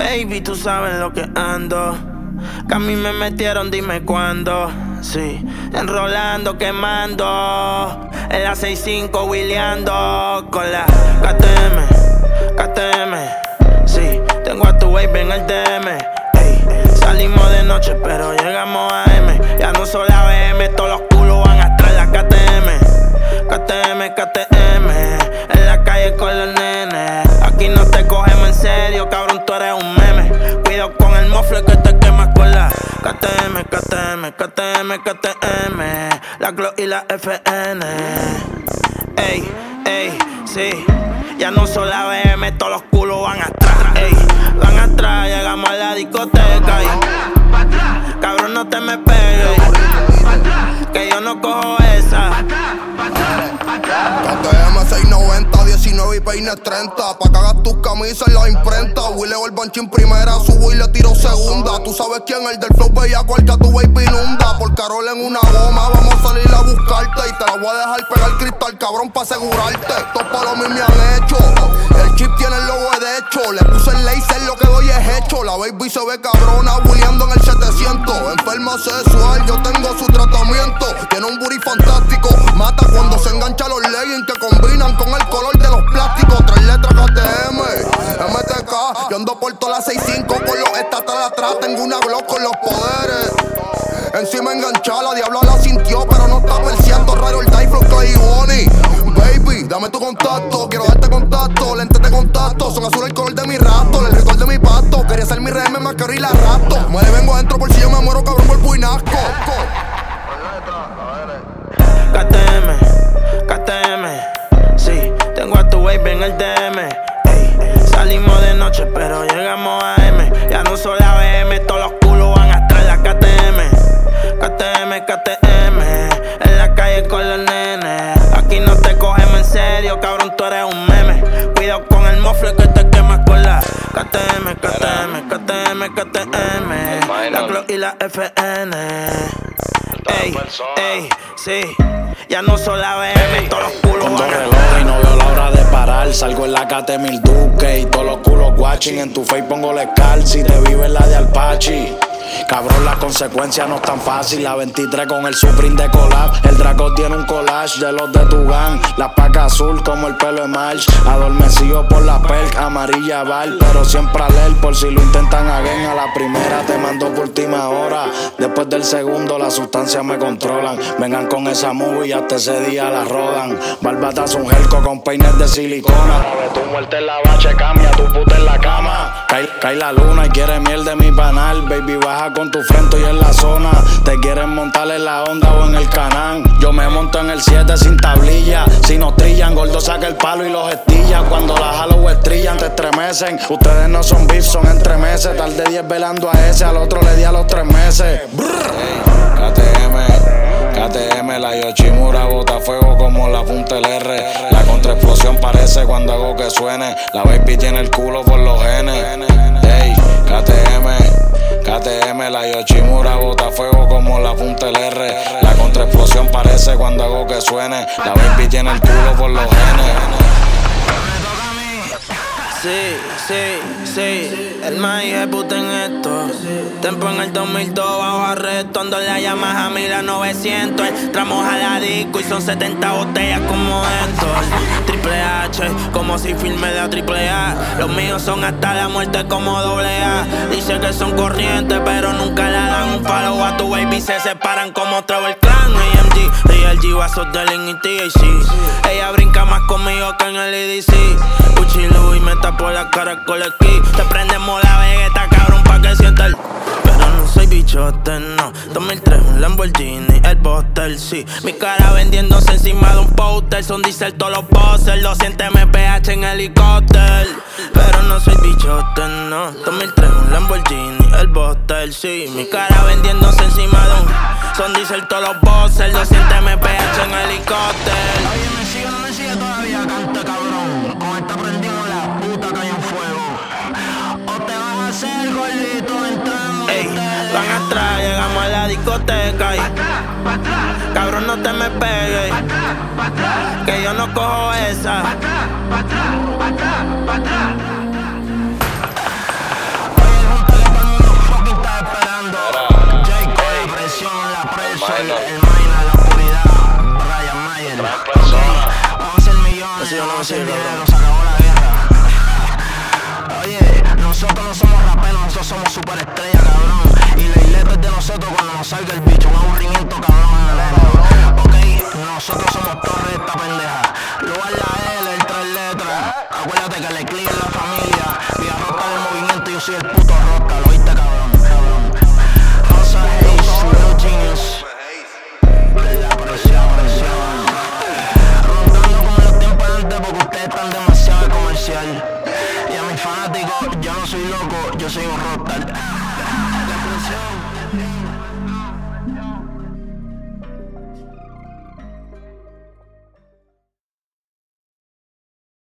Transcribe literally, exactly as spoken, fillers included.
Baby, tú sabes lo que ando. Que a mí me metieron, dime cuándo. Sí, enrolando, quemando. En la seis cinco, wheeleando. Con la K T M, K T M. Sí, tengo a tu baby en el D M. Ey, salimos de noche, pero llegamos a M. Ya no solo a B M, todos los culos van atrás. La K T M, K T M, K T M. En la calle con los nenes. Aquí no te cogemos en serio, cabrón, tú eres un meme. Cuidado con el mofle que te quemas con la K T M, K T M, K T M, K T M. La Glo y la F N. Ey, ey, sí. Ya no solo la B M, todos los culos van atrás. Ey, van atrás, llegamos a la discoteca. Y, cabrón, no te me pegues, que yo no cojo esa. K T M seiscientos noventa, diecinueve y peines treinta. Pa' que hagas tus camisas en la imprenta. Willeo el banchín primera, subo y le tiro segunda. Tú sabes quién, el del flow bellaco, el que a tu baby inunda. Por Carol en una goma, vamos a salir a buscarte. Y te la voy a dejar pegar cristal, cabrón, pa' asegurarte. Estos palos mí me han hecho. El chip tiene el logo de hecho. Le puse el laser, lo que doy es hecho. La baby se ve cabrona, wheeleando en el setecientos. Enferma sexual, yo tengo su tratamiento. Tiene un booty fantástico. Mata cuando se engancha los leggings que combinan con el color de los plásticos. Tres letras K T M, M T K. Yo ando por todas las seis cinco con los estatales atrás. Tengo una Glock con los poderes. Encima enganchada, la diabla la sintió, pero no está perciendo. Raro el die flow, Clay y Bonnie. Baby, dame tu contacto, quiero darte contacto. Lentes de contacto, son azul el color de mi rato. El ritual de mi pasto, quería ser mi rey, me mascaré y la rato. Me le vengo adentro por si yo me muero, cabrón, por puinasco. K T M, K T M. Sí, tengo a tu baby en el D M. Ey, salimos de noche, pero llegamos a M. Ya no solo a B M, todos los culos van atrás. La K T M, K T M, K T M. En la calle con los nenes. Aquí no te cogemos en serio, cabrón, tú eres un meme. Cuidado con el mofle que te quemas con la K T M, K T M, K T M, K T M. La Glo y la F N. Ey, ey, sí. Ya no solo la B M, todos los culos con van dos relojes y no veo la hora de parar. Salgo en la K T mil Duque y todos los culos watching. En tu face pongo la Scar, si te vive la de Alpachi. Cabrón, las consecuencias no es tan fácil. La veintitrés con el Supreme de collab. El Draco tiene un collage de los de tu gang. La paca azul como el pelo de March. Adormecido por la perk, amarilla val. Pero siempre alert por si lo intentan again. A la primera te mando por última hora. Después del segundo las sustancias me controlan. Vengan con esa movie y hasta ese día la rodan. Barbatazo un gelco con peines de silicona. Tu muerte en la bache, cambia tu puta en la cama. Cae, cae la luna y quiere miel de mi panal. Baby, baja con tu frente y en la zona. Te quieren montar en la onda o en el canal. Yo me monto en el siete sin tablilla. Si nos trillan, gordo saca el palo y los estilla. Cuando la jalo o estrillan te estremecen. Ustedes no son beef, son entre meses. Tardé diez velando a ese, al otro le di a los tres meses. Hey, K T M, K T M, la Yoshimura bota fuego como la punta del R. La contraexplosión parece cuando hago que suene. La baby tiene el culo por los genes. Hey, K T M, K T M, la Yoshimura bota fuego como la punta del R. La contraexplosión parece cuando hago que suene. La baby tiene el culo por los genes. Sí, sí, sí, el más puta en esto. Tempo en el dos mil dos bajo arresto. Ando la Yamaha mil novecientos. Entramos a la disco y son setenta botellas como esto. Triple H, como si filme de a triple A. Los míos son hasta la muerte como doble A. Dice que son corrientes pero nunca le dan un follow a tu baby. Se separan como Travel Clan. A M G, Real G, vasos de Link y T H C. Ella brinca más conmigo que en el E D C. Uchilu y me por la cara con el esquí. Te prendemos la vegeta, cabrón, pa' que sienta el. Pero no soy bichote, no. dos mil tres, un Lamborghini, el Buster, sí. Mi cara vendiéndose encima de un póster. Son diesel todos los bosses. doscientos M P H en helicóptero. Pero no soy bichote, no. dos mil tres, un Lamborghini, el Buster, sí. Mi cara vendiéndose encima de un. Son diesel todos los bosses. doscientos M P H en helicóptero. Oye, me sigue, no me sigue todavía, canta cabrón. Con esta prendimos la puta que hay en fuego. O te vas a hacer gordito entrando. Ey, van atrás, llegamos a la discoteca y cabrón, no te me pegues, que yo no cojo esa. el, el Maina en la oscuridad, Brian Mayer. Vamos a hacer millones, vamos a hacer dinero, se acabó la guerra. Oye, nosotros no somos raperos, nosotros somos superestrellas, cabrón. Y la isleta es de nosotros cuando nos salga el